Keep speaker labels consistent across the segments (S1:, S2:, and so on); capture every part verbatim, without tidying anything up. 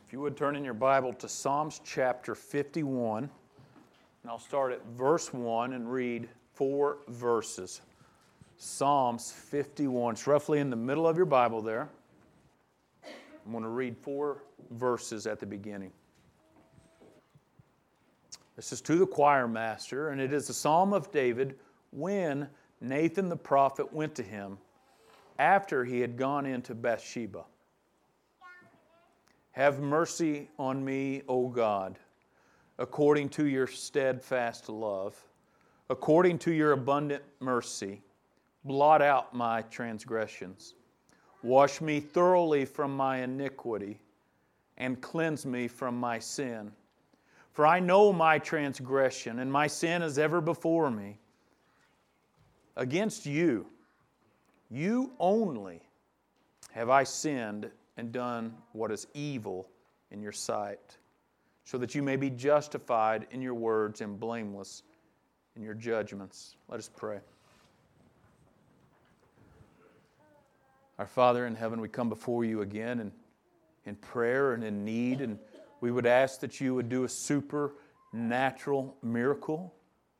S1: If you would turn in your Bible to Psalms chapter fifty-one, and I'll start at verse one and read four verses. Psalms fifty-one. It's roughly in the middle of your Bible there. I'm going to read four verses at the beginning. This is to the choir master, and it is a psalm of David when Nathan the prophet went to him after he had gone into Bathsheba. Have mercy on me, O God, according to your steadfast love, according to your abundant mercy. Blot out my transgressions. Wash me thoroughly from my iniquity, and cleanse me from my sin. For I know my transgression, and my sin is ever before me. Against you, you only, have I sinned and done what is evil in your sight, so that you may be justified in your words and blameless in your judgments. Let us pray. Our Father in heaven, we come before you again in, in prayer and in need, and we would ask that you would do a supernatural miracle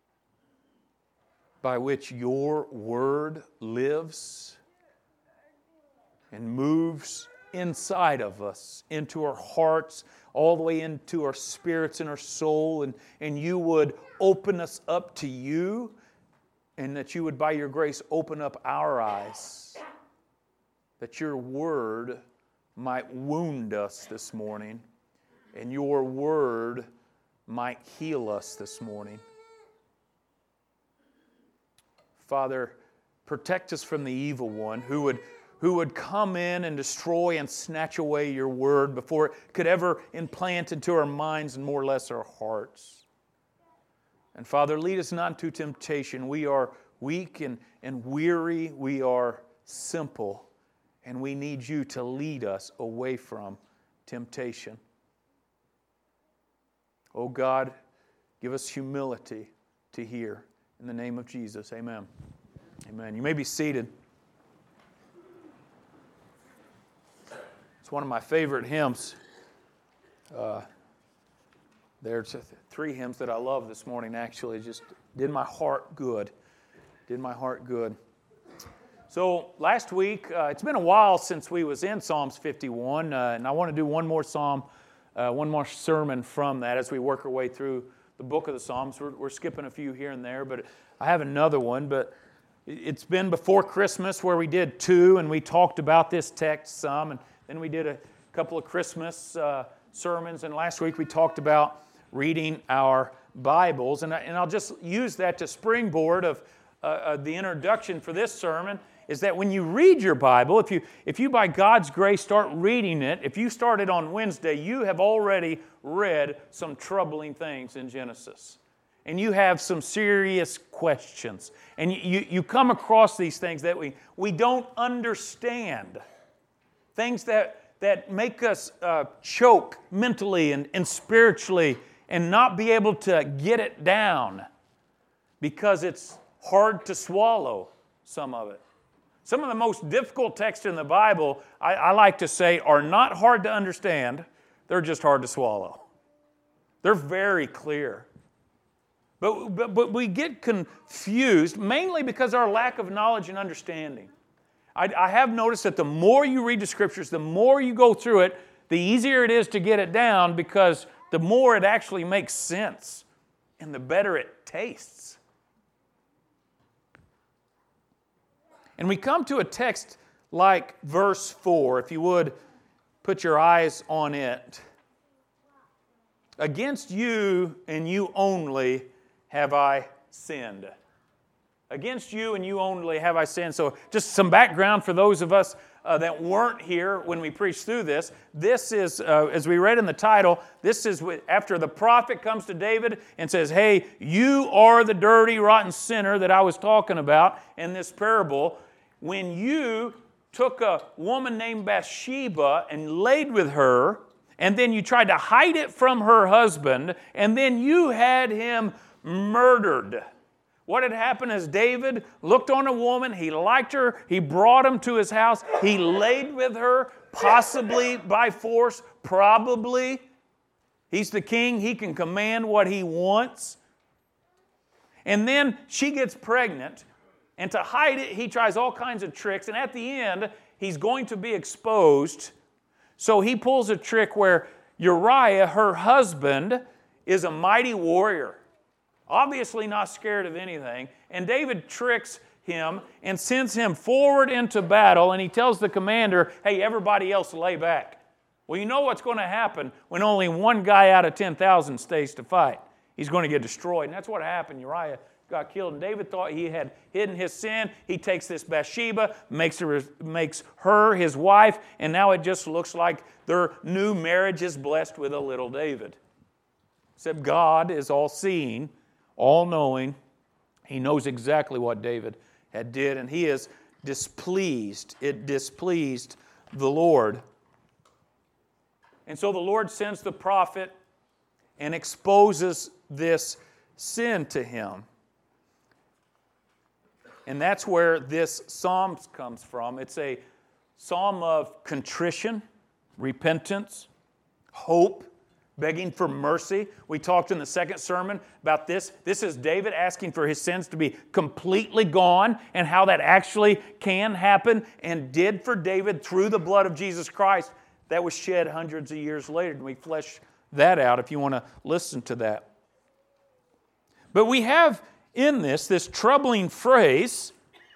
S1: by which your word lives and moves inside of us, into our hearts, all the way into our spirits and our soul, and, and you would open us up to you, and that you would, by your grace, open up our eyes, that your word might wound us this morning, and your word might heal us this morning. Father, protect us from the evil one who would who would come in and destroy and snatch away your word before it could ever implant into our minds and more or less our hearts. And Father, lead us not into temptation. We are weak and, and weary. We are simple. And we need you to lead us away from temptation. Oh God, give us humility to hear. In the name of Jesus, amen. Amen. You may be seated. It's one of my favorite hymns. Uh, there's three hymns that I love this morning, actually. It just did my heart good. Did my heart good. So last week, uh, it's been a while since we was in Psalms fifty-one, uh, and I want to do one more psalm, uh, one more sermon from that as we work our way through the book of the Psalms. We're, we're skipping a few here and there, but I have another one. But it's been before Christmas where we did two, and we talked about this text some, and then we did a couple of Christmas uh, sermons, and last week we talked about reading our Bibles, and, I, and I'll just use that to springboard of uh, uh, the introduction for this sermon, is that when you read your Bible, if you, if you by God's grace start reading it, if you started on Wednesday, you have already read some troubling things in Genesis. And you have some serious questions. And you, you come across these things that we, we don't understand. Things that, that make us uh, choke mentally and, and spiritually and not be able to get it down because it's hard to swallow, some of it. Some of the most difficult texts in the Bible, I, I like to say, are not hard to understand. They're just hard to swallow. They're very clear. But, but, but we get confused mainly because of our lack of knowledge and understanding. I, I have noticed that the more you read the Scriptures, the more you go through it, the easier it is to get it down because the more it actually makes sense and the better it tastes. And we come to a text like verse four, if you would put your eyes on it. Against you and you only have I sinned. Against you and you only have I sinned. So just some background for those of us uh, that weren't here when we preached through this. This is, uh, as we read in the title, this is after the prophet comes to David and says, hey, you are the dirty, rotten sinner that I was talking about in this parable. When you took a woman named Bathsheba and laid with her, and then you tried to hide it from her husband, and then you had him murdered. What had happened is David looked on a woman, he liked her, he brought him to his house, he laid with her, possibly by force, probably. He's the king. He can command what he wants. And then she gets pregnant. And to hide it, he tries all kinds of tricks. And at the end, he's going to be exposed. So he pulls a trick where Uriah, her husband, is a mighty warrior. Obviously not scared of anything. And David tricks him and sends him forward into battle. And he tells the commander, hey, everybody else lay back. Well, you know what's going to happen when only one guy out of ten thousand stays to fight. He's going to get destroyed. And that's what happened. Uriah got killed. And David thought he had hidden his sin. He takes this Bathsheba, makes her, makes her his wife, and now it just looks like their new marriage is blessed with a little David. Except God is all-seeing, all-knowing. He knows exactly what David had did, and he is displeased. It displeased the Lord. And so the Lord sends the prophet and exposes this sin to him. And that's where this psalm comes from. It's a psalm of contrition, repentance, hope, begging for mercy. We talked in the second sermon about this. This is David asking for his sins to be completely gone and how that actually can happen and did for David through the blood of Jesus Christ that was shed hundreds of years later. And we flesh that out if you want to listen to that. But we have in this, this troubling phrase,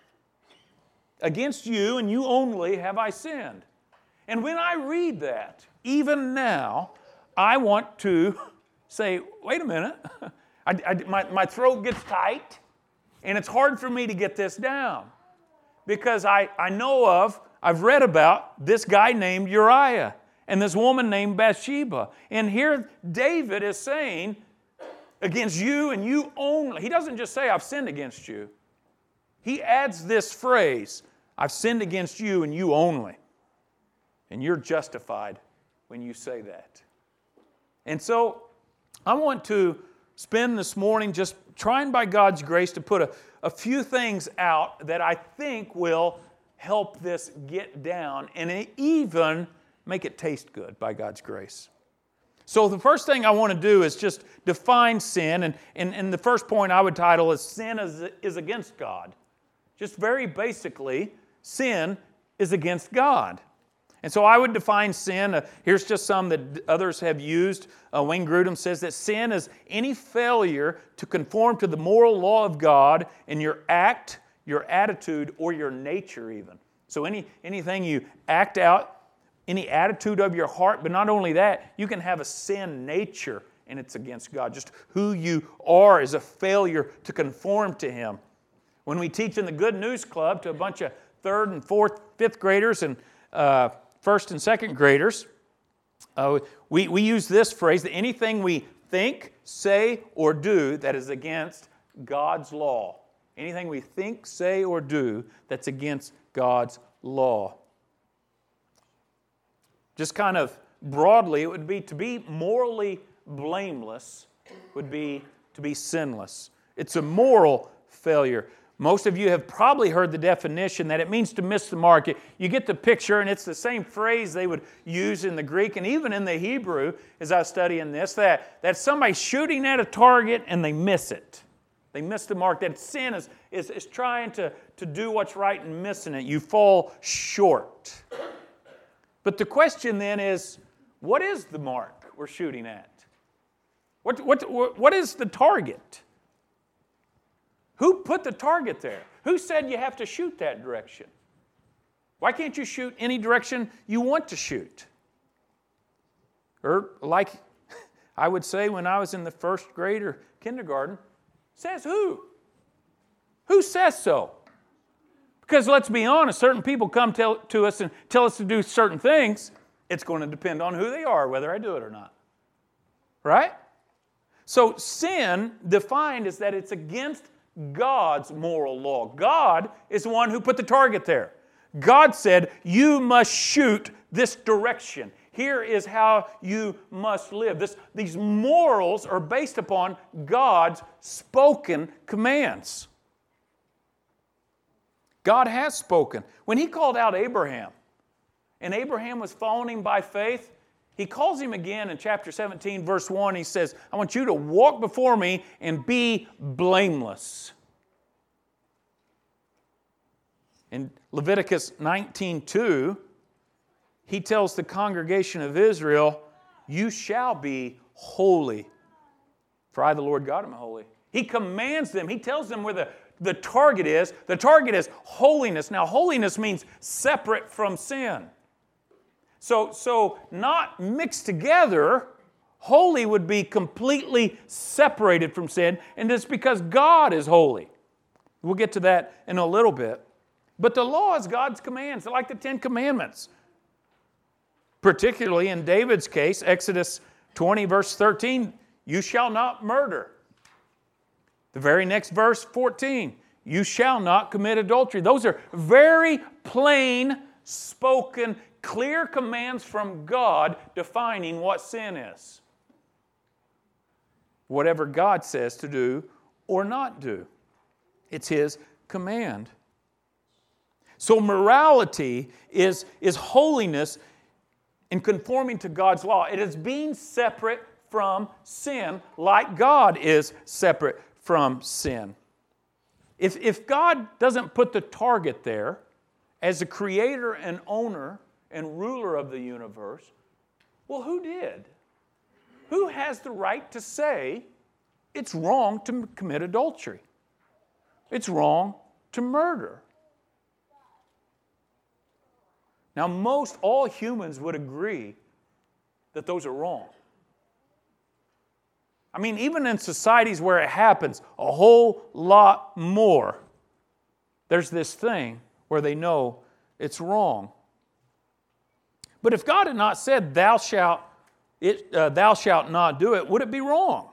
S1: against you and you only have I sinned. And when I read that, even now, I want to say, wait a minute, I, I, my, my throat gets tight, and it's hard for me to get this down. Because I, I know of, I've read about this guy named Uriah and this woman named Bathsheba. And here David is saying, against you and you only. He doesn't just say, I've sinned against you. He adds this phrase, I've sinned against you and you only. And you're justified when you say that. And so I want to spend this morning just trying by God's grace to put a, a few things out that I think will help this get down and even make it taste good by God's grace. So the first thing I want to do is just define sin. And, and, and the first point I would title is sin is, is against God. Just very basically, sin is against God. And so I would define sin. Uh, here's just some that others have used. Uh, Wayne Grudem says that sin is any failure to conform to the moral law of God in your act, your attitude, or your nature even. So any anything you act out, any attitude of your heart, but not only that, you can have a sin nature and it's against God. Just who you are is a failure to conform to Him. When we teach in the Good News Club to a bunch of third and fourth, fifth graders and uh, first and second graders, uh, we, we use this phrase that anything we think, say, or do that is against God's law. Anything we think, say, or do that's against God's law. Just kind of broadly, it would be to be morally blameless would be to be sinless. It's a moral failure. Most of you have probably heard the definition that it means to miss the mark. You get the picture, and it's the same phrase they would use in the Greek and even in the Hebrew as I was studying this, that, that somebody's shooting at a target and they miss it. They miss the mark. That sin is, is, is trying to, to do what's right and missing it. You fall short. But the question then is, what is the mark we're shooting at? What, what, what is the target? Who put the target there? Who said you have to shoot that direction? Why can't you shoot any direction you want to shoot? Or like I would say when I was in the first grade or kindergarten, says who? Who says so? Because let's be honest, certain people come tell, to us and tell us to do certain things. It's going to depend on who they are, whether I do it or not. Right? So sin, defined as that it's against God's moral law. God is the one who put the target there. God said, you must shoot this direction. Here is how you must live. This, these morals are based upon God's spoken commands. God has spoken. When He called out Abraham and Abraham was following him by faith, he calls him again in chapter seventeen, verse one. He says, I want you to walk before me and be blameless. In Leviticus nineteen two, he tells the congregation of Israel, you shall be holy, for I, the Lord God, am holy. He commands them. He tells them where the, the target is. The target is holiness. Now, holiness means separate from sin. So, so not mixed together. Holy would be completely separated from sin, and it's because God is holy. We'll get to that in a little bit. But the law is God's commands, like the Ten Commandments. Particularly in David's case, Exodus twenty, verse thirteen, you shall not murder. The very next verse, fourteen, you shall not commit adultery. Those are very plain, spoken, clear commands from God defining what sin is. Whatever God says to do or not do. It's His command. So morality is, is holiness in conforming to God's law. It is being separate from sin like God is separate from sin. If, if God doesn't put the target there as the creator and owner and ruler of the universe, well, who did? Who has the right to say it's wrong to commit adultery? It's wrong to murder. Now, most all humans would agree that those are wrong. I mean, even in societies where it happens a whole lot more, there's this thing where they know it's wrong. But if God had not said, thou shalt, it, uh, thou shalt not do it, would it be wrong?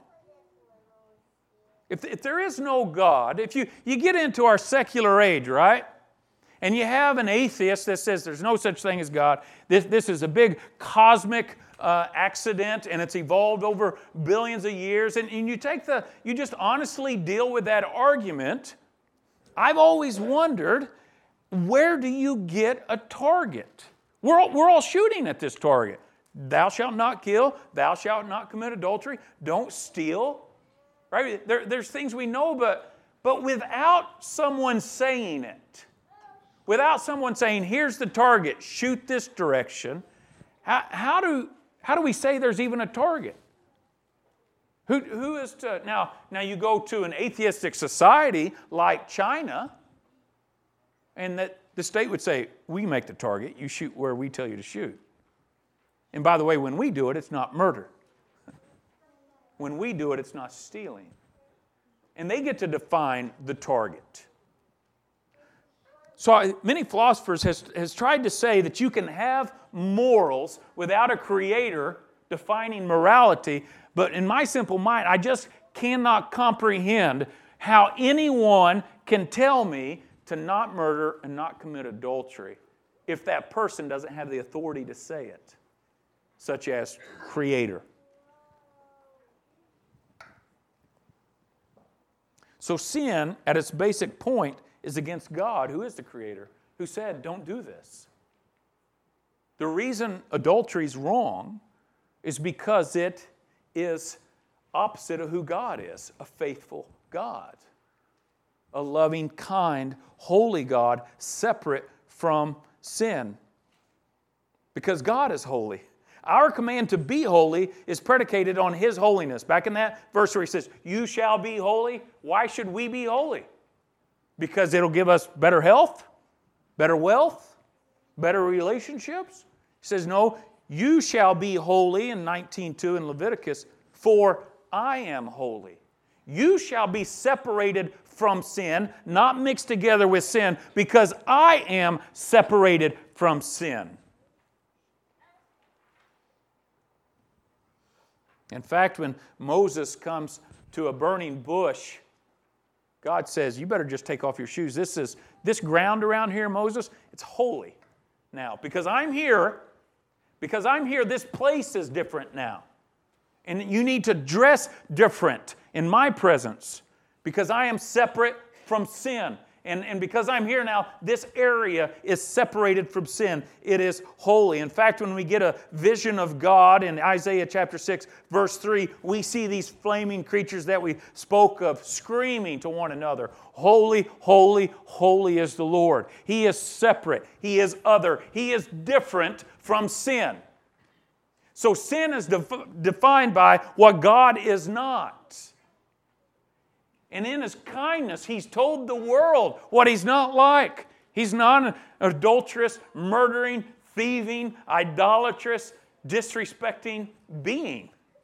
S1: If, if there is no God, if you, you get into our secular age, right? And you have an atheist that says there's no such thing as God. This, this is a big cosmic uh, accident, and it's evolved over billions of years. And, and you take the, you just honestly deal with that argument. I've always wondered, where do you get a target? We're all, we're all shooting at this target. Thou shalt not kill. Thou shalt not commit adultery. Don't steal. Right? There, there's things we know, but, but without someone saying it, without someone saying, here's the target, shoot this direction, how, how, do, how do we say there's even a target? Who, who is to, now, now you go to an atheistic society like China, and that the state would say, we make the target, you shoot where we tell you to shoot. And by the way, when we do it, it's not murder. When we do it, it's not stealing. And they get to define the target. So many philosophers has, has tried to say that you can have morals without a creator defining morality, but in my simple mind, I just cannot comprehend how anyone can tell me to not murder and not commit adultery if that person doesn't have the authority to say it, such as creator. So sin, at its basic point, is against God, who is the creator, who said, don't do this. The reason adultery is wrong is because it is opposite of who God is, a faithful God, a loving, kind, holy God, separate from sin. Because God is holy. Our command to be holy is predicated on His holiness. Back in that verse where He says, you shall be holy. Why should we be holy? Because it'll give us better health, better wealth, better relationships. He says, no, you shall be holy in nineteen two in Leviticus, for I am holy. You shall be separated from sin, not mixed together with sin, because I am separated from sin. In fact, when Moses comes to a burning bush, God says, you better just take off your shoes. This is this ground around here, Moses, it's holy now. Because I'm here, because I'm here, this place is different now. And you need to dress different in my presence because I am separate from sin. And, and because I'm here now, this area is separated from sin. It is holy. In fact, when we get a vision of God in Isaiah chapter six, verse three, we see these flaming creatures that we spoke of screaming to one another, "Holy, holy, holy is the Lord." He is separate. He is other. He is different from sin. So sin is def- defined by what God is not. And in His kindness, He's told the world what He's not like. He's not an adulterous, murdering, thieving, idolatrous, disrespecting being.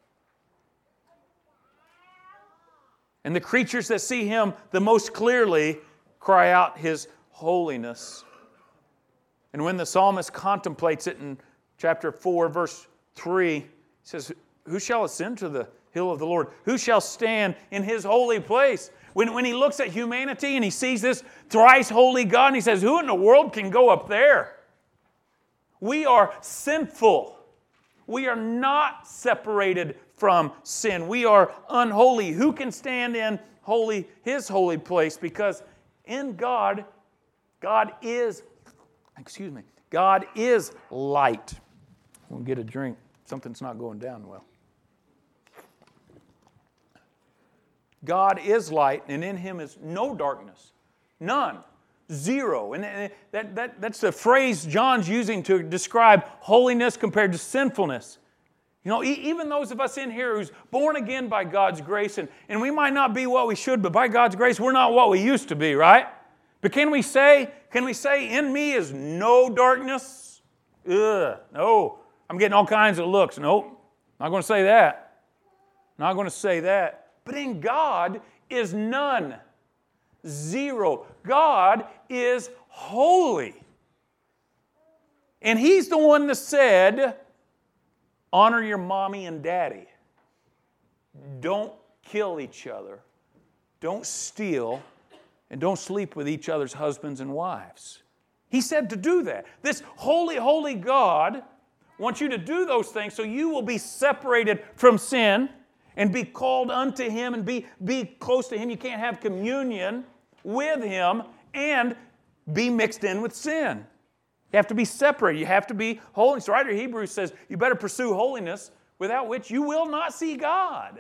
S1: And the creatures that see Him the most clearly cry out His holiness. And when the psalmist contemplates it in chapter four, verse three, he says, "Who shall ascend to the hill of the Lord? Who shall stand in His holy place?" When, when he looks at humanity and he sees this thrice holy God, and he says, "Who in the world can go up there?" We are sinful. We are not separated from sin. We are unholy. Who can stand in holy His holy place? Because in God, God is, excuse me, God is light. We'll get a drink. Something's not going down well. God is light, and in Him is no darkness. None. Zero. And that, that, that's the phrase John's using to describe holiness compared to sinfulness. You know, even those of us in here who's born again by God's grace, and, and we might not be what we should, but by God's grace, we're not what we used to be, right? But can we say, can we say, in me is no darkness? Ugh, no. I'm getting all kinds of looks. Nope. Not going to say that. Not going to say that. But in God is none. Zero. God is holy. And He's the one that said, honor your mommy and daddy. Don't kill each other. Don't steal. And don't sleep with each other's husbands and wives. He said to do that. This holy, holy God wants you to do those things so you will be separated from sin and be called unto Him and be, be close to Him. You can't have communion with Him and be mixed in with sin. You have to be separated. You have to be holy. So writer of Hebrews says, you better pursue holiness, without which you will not see God.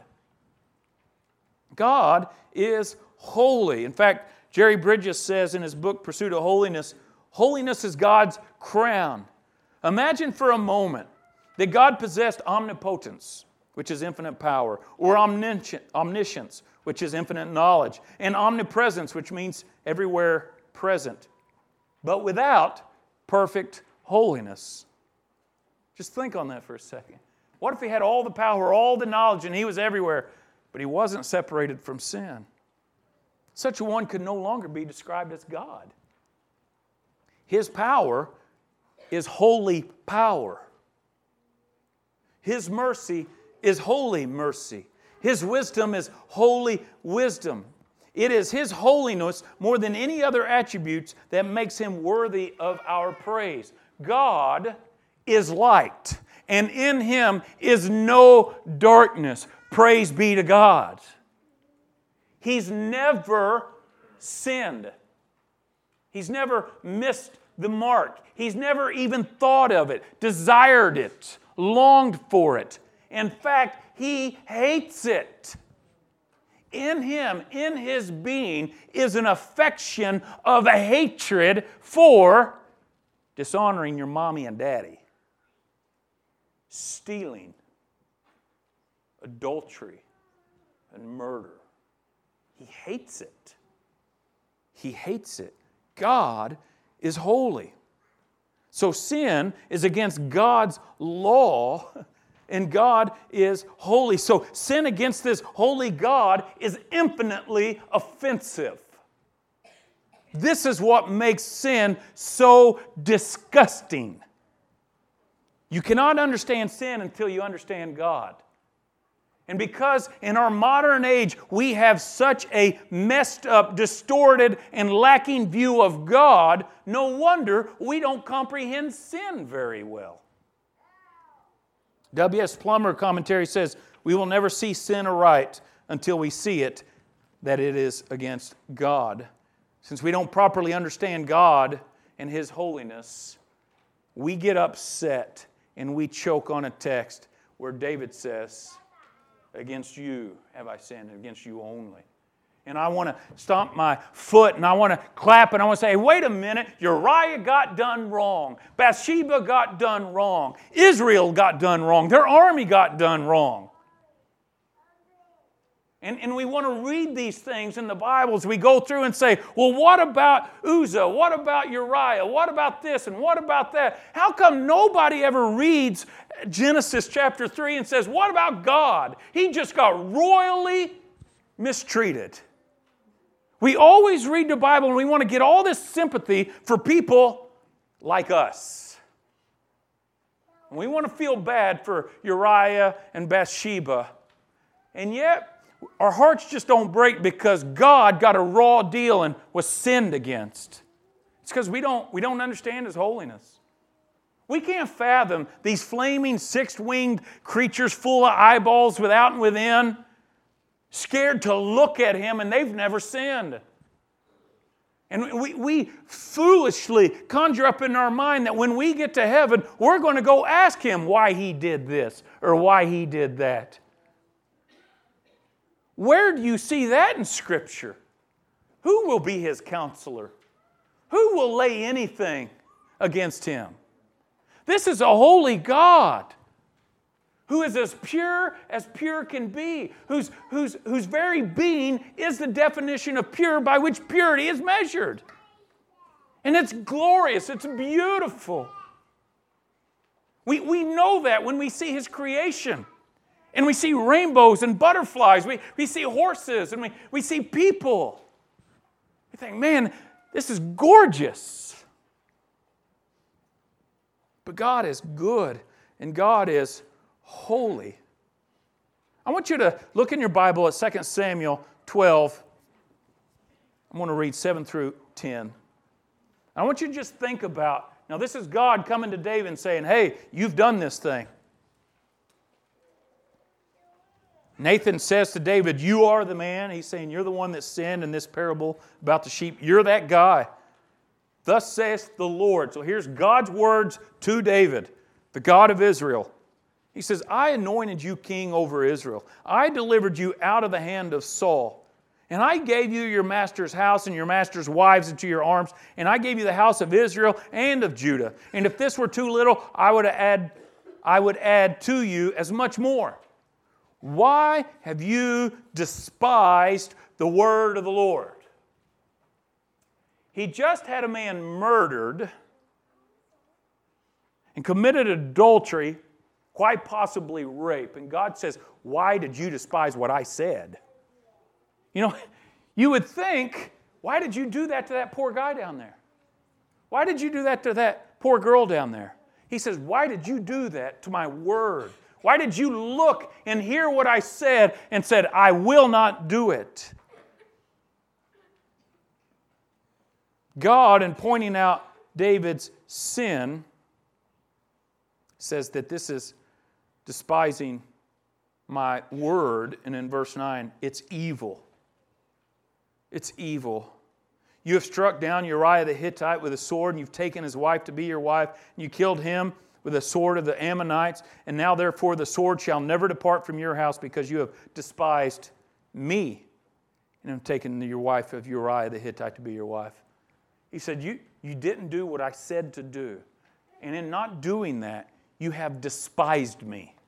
S1: God is holy. In fact, Jerry Bridges says in his book, Pursuit of Holiness, holiness is God's crown. Imagine for a moment that God possessed omnipotence, which is infinite power, or omniscience, which is infinite knowledge, and omnipresence, which means everywhere present, but without perfect holiness. Just think on that for a second. What if He had all the power, all the knowledge, and He was everywhere, but He wasn't separated from sin? Such a one could no longer be described as God. His power is holy power. His mercy is holy mercy. His wisdom is holy wisdom. It is His holiness more than any other attributes that makes Him worthy of our praise. God is light, and in Him is no darkness. Praise be to God. He's never sinned. He's never missed the mark. He's never even thought of it, desired it, longed for it. In fact, He hates it. In Him, in His being, is an affection of a hatred for dishonoring your mommy and daddy, stealing, adultery, and murder. He hates it. He hates it. God is holy. So sin is against God's law, and God is holy. So sin against this holy God is infinitely offensive. This is what makes sin so disgusting. You cannot understand sin until you understand God. And because in our modern age we have such a messed up, distorted, and lacking view of God, no wonder we don't comprehend sin very well. W S Plummer commentary says, we will never see sin aright until we see it, that it is against God. since we don't properly understand God and His holiness, we get upset and we choke on a text where David says, against you have I sinned, and against you only. And I want to stomp my foot and I want to clap and I want to say, hey, wait a minute, Uriah got done wrong. Bathsheba got done wrong. Israel got done wrong. Their army got done wrong. And, and we want to read these things in the Bible as we go through and say, well, what about Uzzah? What about Uriah? What about this and what about that? How come nobody ever reads Genesis chapter three and says, what about God? He just got royally mistreated. We always read the Bible and we want to get all this sympathy for people like us. And we want to feel bad for Uriah and Bathsheba. And yet, our hearts just don't break because God got a raw deal and was sinned against. It's because we don't, we don't understand His holiness. We can't fathom these flaming six-winged creatures full of eyeballs without and within, scared to look at Him, and they've never sinned. And we, we foolishly conjure up in our mind that when we get to heaven, we're going to go ask Him why He did this or why He did that. Where do you see that in Scripture? Who will be His counselor? Who will lay anything against Him? This is a holy God who is as pure as pure can be, whose, whose, whose very being is the definition of pure by which purity is measured. And it's glorious, it's beautiful. We, we know that when we see His creation. And we see rainbows and butterflies. We, we see horses and we, we see people. We think, man, this is gorgeous. But God is good and God is holy. I want you to look in your Bible at Second Samuel twelve. I'm going to read seven through ten. I want you to just think about, now this is God coming to David and saying, hey, you've done this thing. Nathan says to David, you are the man. He's saying, you're the one that sinned in this parable about the sheep. You're that guy. Thus saith the Lord. So here's God's words to David, the God of Israel. He says, I anointed you king over Israel. I delivered you out of the hand of Saul. And I gave you your master's house and your master's wives into your arms. And I gave you the house of Israel and of Judah. And if this were too little, I would add, I would add to you as much more. Why have you despised the word of the Lord? He just had a man murdered and committed adultery, quite possibly rape. And God says, why did you despise what I said? You know, you would think, why did you do that to that poor guy down there? Why did you do that to that poor girl down there? He says, why did you do that to my word? Why did you look and hear what I said and said, I will not do it? God, in pointing out David's sin, says that this is despising my word. And in verse nine, it's evil. It's evil. You have struck down Uriah the Hittite with a sword, and you've taken his wife to be your wife, and you killed him with the sword of the Ammonites, and now therefore the sword shall never depart from your house because you have despised me and have taken your wife of Uriah the Hittite to be your wife. He said, you, you didn't do what I said to do. And in not doing that, you have despised me.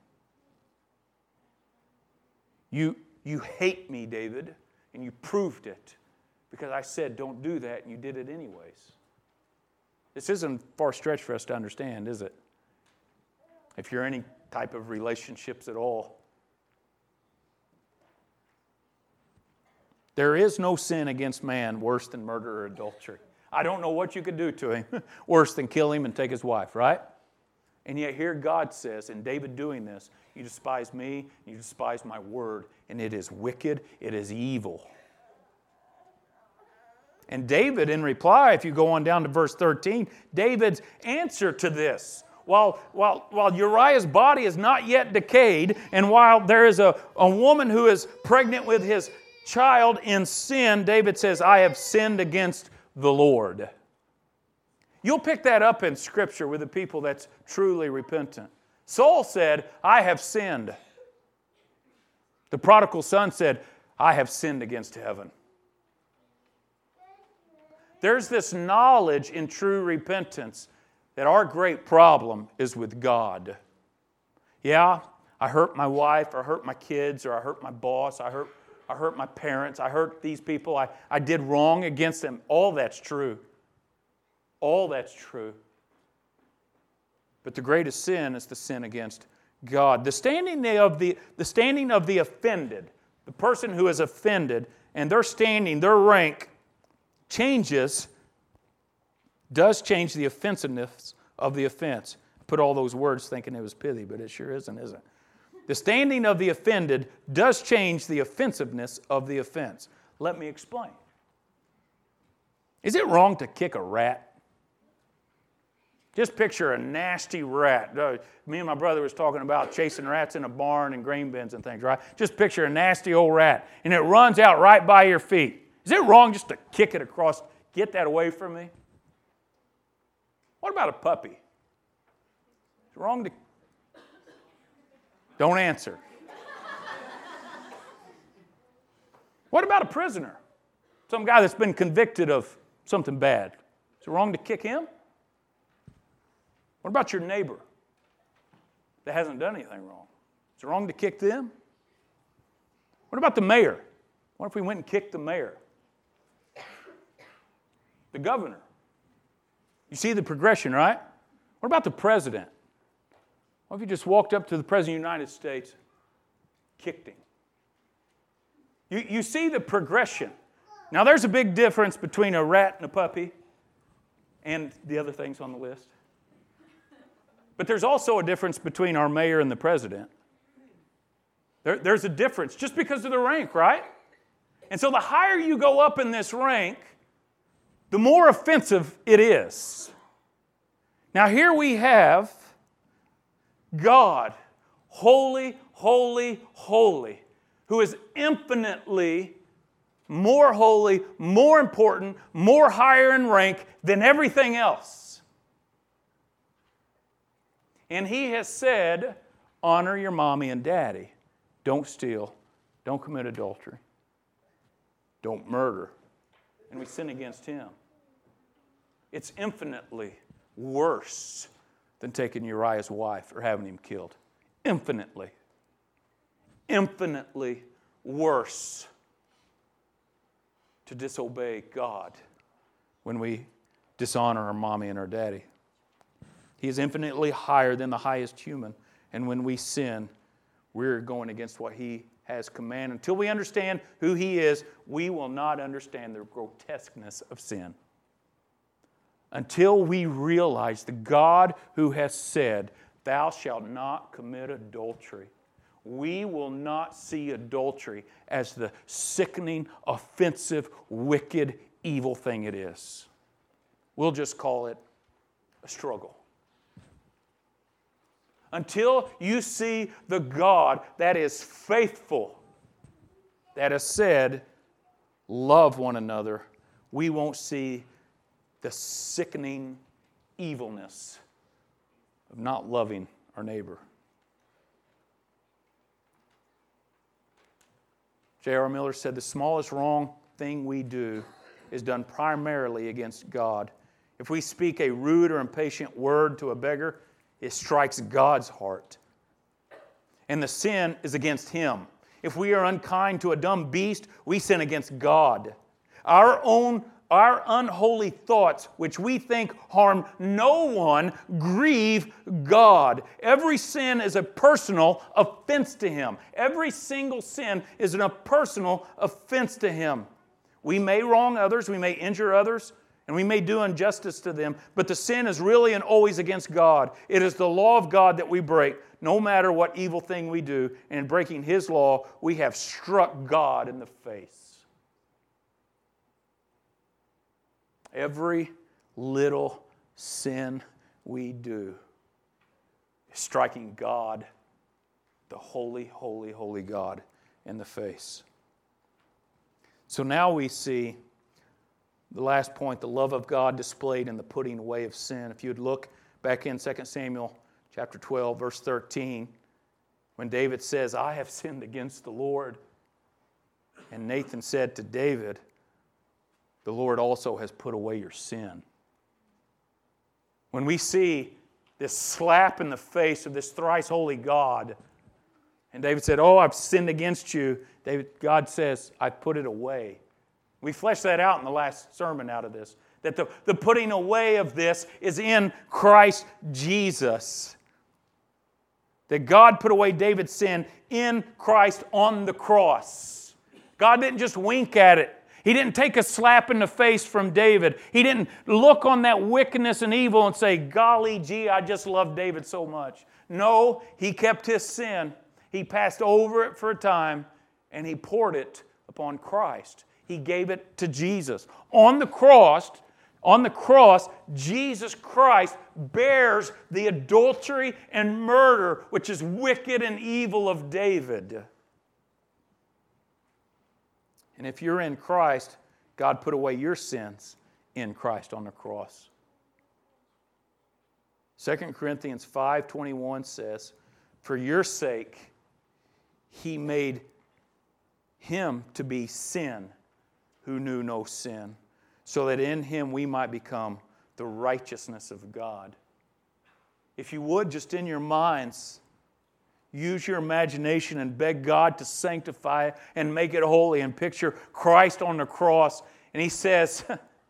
S1: You, you hate me, David, and you proved it because I said don't do that, and you did it anyways. This isn't far stretch for us to understand, is it? If you're any type of relationships at all. There is no sin against man worse than murder or adultery. I don't know what you could do to him worse than kill him and take his wife, right? And yet here God says, in David doing this, you despise me, you despise my word, and it is wicked, it is evil. And David, in reply, if you go on down to verse thirteen, David's answer to this, while, while, while Uriah's body is not yet decayed, and while there is a, a woman who is pregnant with his child in sin, David says, I have sinned against the Lord. You'll pick that up in Scripture with the people that's truly repentant. Saul said, I have sinned. The prodigal son said, I have sinned against heaven. There's this knowledge in true repentance that our great problem is with God. Yeah, I hurt my wife, or I hurt my kids, or I hurt my boss, I hurt, I hurt my parents, I hurt these people, I, I did wrong against them. All that's true. All that's true. But the greatest sin is the sin against God. The standing of the, the standing of the offended, the person who is offended, and their standing, their rank, changes, does change the offensiveness of the offense. Put all those words thinking it was pithy, but it sure isn't, is it? The standing of the offended does change the offensiveness of the offense. Let me explain. Is it wrong to kick a rat? Just picture a nasty rat. Uh, me and my brother was talking about chasing rats in a barn and grain bins and things, right? Just picture a nasty old rat, and it runs out right by your feet. Is it wrong just to kick it across, get that away from me? What about a puppy? Is it wrong to... Don't answer. What about a prisoner? Some guy that's been convicted of something bad. Is it wrong to kick him? What about your neighbor that hasn't done anything wrong? Is it wrong to kick them? What about the mayor? What if we went and kicked the mayor? The governor? You see the progression, right? What about the president? What if you just walked up to the President of the United States, kicked him? You, you see the progression. Now, there's a big difference between a rat and a puppy and the other things on the list. But there's also a difference between our mayor and the president. There, there's a difference just because of the rank, right? And so the higher you go up in this rank, the more offensive it is. Now here we have God, holy, holy, holy, who is infinitely more holy, more important, more higher in rank than everything else. And He has said, honor your mommy and daddy. Don't steal. Don't commit adultery. Don't murder. And we sin against Him. It's infinitely worse than taking Uriah's wife or having him killed. Infinitely. Infinitely worse to disobey God when we dishonor our mommy and our daddy. He is infinitely higher than the highest human. And when we sin, we're going against what He has commanded. Until we understand who He is, we will not understand the grotesqueness of sin. Until we realize the God who has said, thou shalt not commit adultery, we will not see adultery as the sickening, offensive, wicked, evil thing it is. We'll just call it a struggle. Until you see the God that is faithful, that has said, love one another, we won't see the sickening evilness of not loving our neighbor. J R Miller said, the smallest wrong thing we do is done primarily against God. If we speak a rude or impatient word to a beggar, it strikes God's heart. And the sin is against Him. If we are unkind to a dumb beast, we sin against God. Our own, our unholy thoughts, which we think harm no one, grieve God. Every sin is a personal offense to Him. Every single sin is a personal offense to Him. We may wrong others, we may injure others, and we may do injustice to them, but the sin is really and always against God. It is the law of God that we break, no matter what evil thing we do. And in breaking His law, we have struck God in the face. Every little sin we do is striking God, the holy, holy, holy God, in the face. So now we see the last point, the love of God displayed in the putting away of sin. If you would look back in Second Samuel chapter twelve, verse thirteen, when David says, I have sinned against the Lord. And Nathan said to David, the Lord also has put away your sin. When we see this slap in the face of this thrice holy God, and David said, oh, I've sinned against you, David, God says, I've put it away. We fleshed that out in the last sermon out of this, that the, the putting away of this is in Christ Jesus. That God put away David's sin in Christ on the cross. God didn't just wink at it. He didn't take a slap in the face from David. He didn't look on that wickedness and evil and say, golly gee, I just love David so much. No, he kept his sin. He passed over it for a time, and he poured it upon Christ. He gave it to Jesus. On the cross, on the cross, Jesus Christ bears the adultery and murder, which is wicked and evil of David. And if you're in Christ, God put away your sins in Christ on the cross. Second Corinthians five twenty-one says, for your sake, He made Him to be sin who knew no sin, so that in Him we might become the righteousness of God. If you would, just in your minds, use your imagination and beg God to sanctify it and make it holy and picture Christ on the cross. And He says,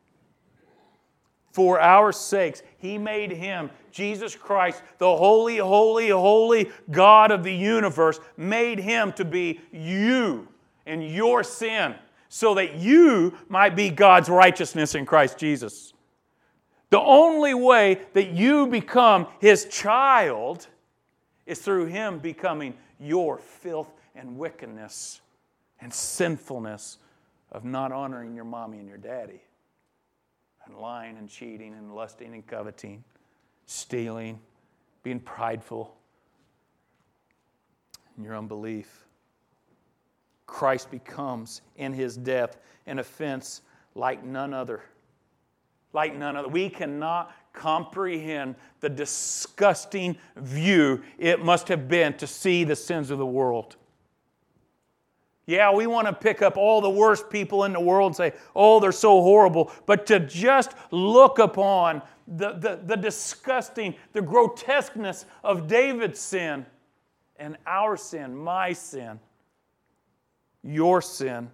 S1: for our sakes, He made Him, Jesus Christ, the holy, holy, holy God of the universe, made Him to be you and your sin, so that you might be God's righteousness in Christ Jesus. The only way that you become His child is through Him becoming your filth and wickedness and sinfulness of not honoring your mommy and your daddy, and lying and cheating and lusting and coveting, stealing, being prideful, and your unbelief. Christ becomes, in His death, an offense like none other. Like none other. We cannot comprehend the disgusting view it must have been to see the sins of the world. Yeah, we want to pick up all the worst people in the world and say, oh, they're so horrible. But to just look upon the, the, the disgusting, the grotesqueness of David's sin and our sin, my sin, your sin.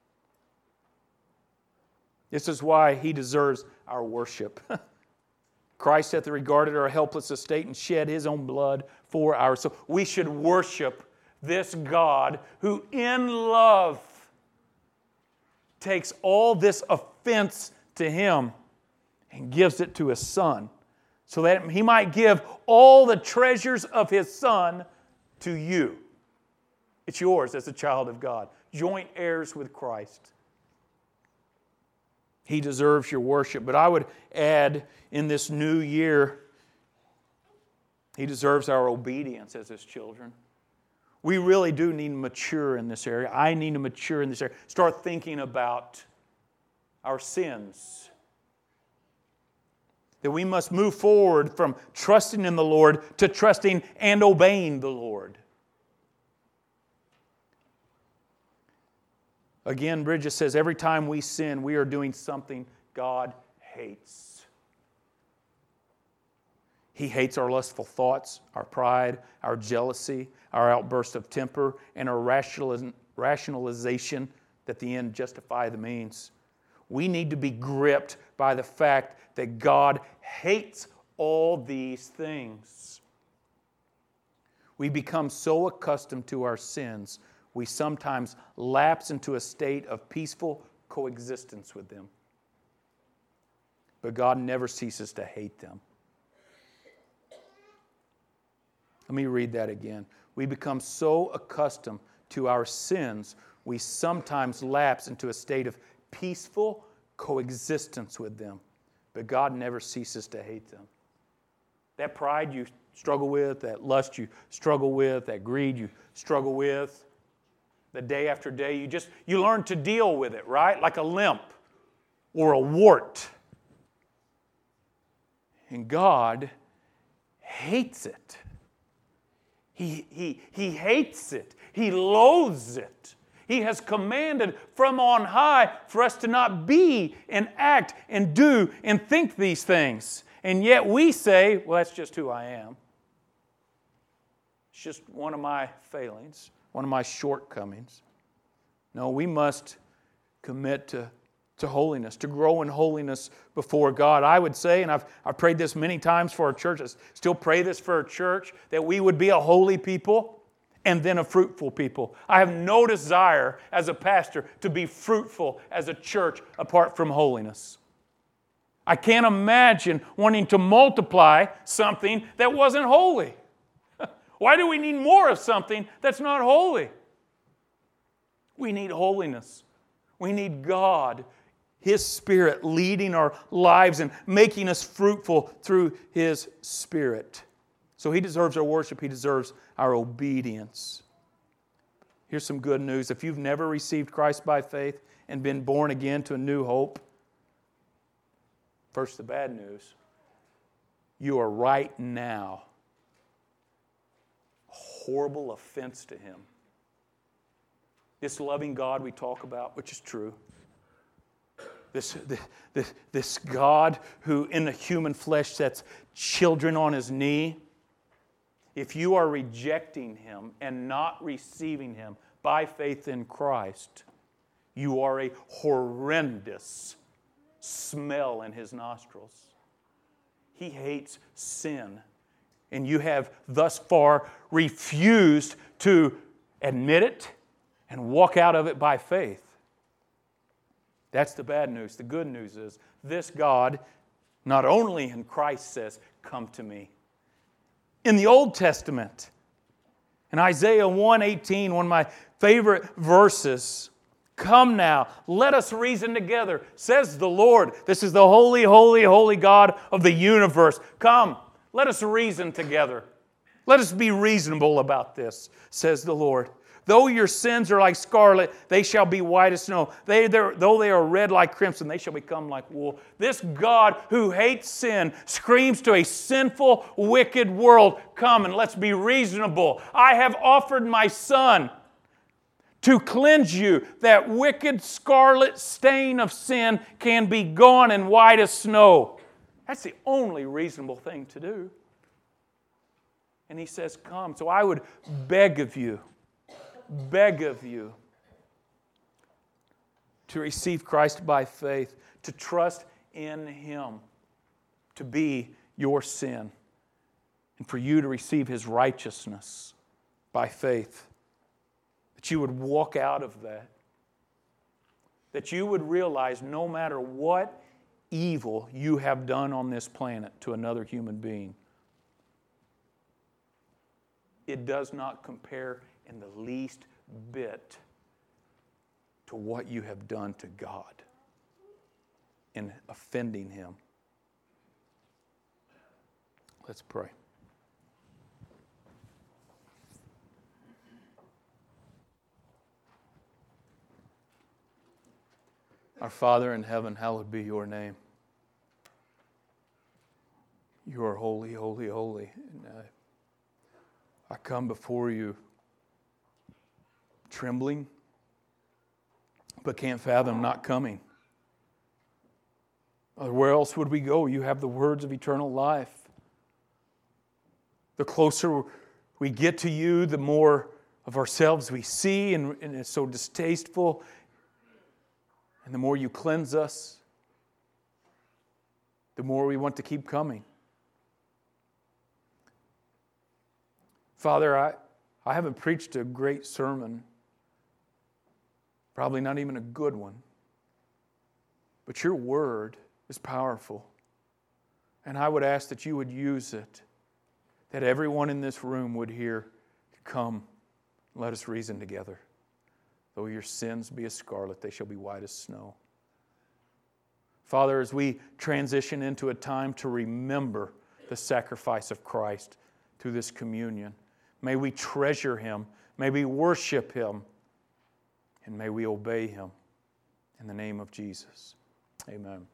S1: This is why He deserves our worship. Christ hath regarded our helpless estate and shed His own blood for our soul. We should worship this God who in love takes all this offense to Him and gives it to His Son, so that He might give all the treasures of His Son to you. It's yours as a child of God. Joint heirs with Christ. He deserves your worship. But I would add, in this new year, He deserves our obedience as His children. We really do need to mature in this area. I need to mature in this area. Start thinking about our sins. That we must move forward from trusting in the Lord to trusting and obeying the Lord. Again, Bridget says, every time we sin, we are doing something God hates. He hates our lustful thoughts, our pride, our jealousy, our outburst of temper, and our rationalization that the end justify the means. We need to be gripped by the fact that God hates all these things. We become so accustomed to our sins, we sometimes lapse into a state of peaceful coexistence with them. But God never ceases to hate them. Let me read that again. We become so accustomed to our sins, we sometimes lapse into a state of peaceful coexistence with them. But God never ceases to hate them. That pride you struggle with, that lust you struggle with, that greed you struggle with, The day after day, you just, you learn to deal with it, right? Like a limp or a wart. And God hates it. He, he, he hates it. He loathes it. He has commanded from on high for us to not be and act and do and think these things. And yet we say, well, that's just who I am. It's just one of my failings, one of my shortcomings. No, we must commit to, to holiness, to grow in holiness before God. I would say, and I've, I've prayed this many times for our church, I still pray this for our church, that we would be a holy people and then a fruitful people. I have no desire as a pastor to be fruitful as a church apart from holiness. I can't imagine wanting to multiply something that wasn't holy. Why do we need more of something that's not holy? We need holiness. We need God, His Spirit, leading our lives and making us fruitful through His Spirit. So He deserves our worship. He deserves our obedience. Here's some good news. If you've never received Christ by faith and been born again to a new hope, first the bad news. You are right now a horrible offense to Him. This loving God we talk about, which is true. This, this, this God who in the human flesh sets children on His knee. If you are rejecting Him and not receiving Him by faith in Christ, you are a horrendous smell in His nostrils. He hates sin. And you have thus far refused to admit it and walk out of it by faith. That's the bad news. The good news is this God, not only in Christ, says, "Come to me." In the Old Testament, in Isaiah one eighteen, one of my favorite verses, "Come now, let us reason together, says the Lord." This is the holy, holy, holy God of the universe. Come, let us reason together. Let us be reasonable about this, says the Lord. "Though your sins are like scarlet, they shall be white as snow. They, though they are red like crimson, they shall become like wool." This God who hates sin screams to a sinful, wicked world, "Come and let's be reasonable. I have offered my Son to cleanse you. That wicked scarlet stain of sin can be gone and white as snow." That's the only reasonable thing to do. And He says, "Come." So I would beg of you, beg of you to receive Christ by faith, to trust in Him, to be your sin, and for you to receive His righteousness by faith. That you would walk out of that. That you would realize no matter what evil you have done on this planet to another human being, it does not compare in the least bit to what you have done to God in offending Him. Let's pray. Our Father in heaven, hallowed be your name. You are holy, holy, holy. And uh, I come before you trembling, but can't fathom not coming. Where else would we go? You have the words of eternal life. The closer we get to you, the more of ourselves we see, and, and it's so distasteful. And the more you cleanse us, the more we want to keep coming. Father, I, I haven't preached a great sermon, probably not even a good one, but your word is powerful. And I would ask that you would use it, that everyone in this room would hear, "Come, let us reason together. Though your sins be as scarlet, they shall be white as snow." Father, as we transition into a time to remember the sacrifice of Christ through this communion, may we treasure Him. May we worship Him. and may we obey Him in the name of Jesus. Amen.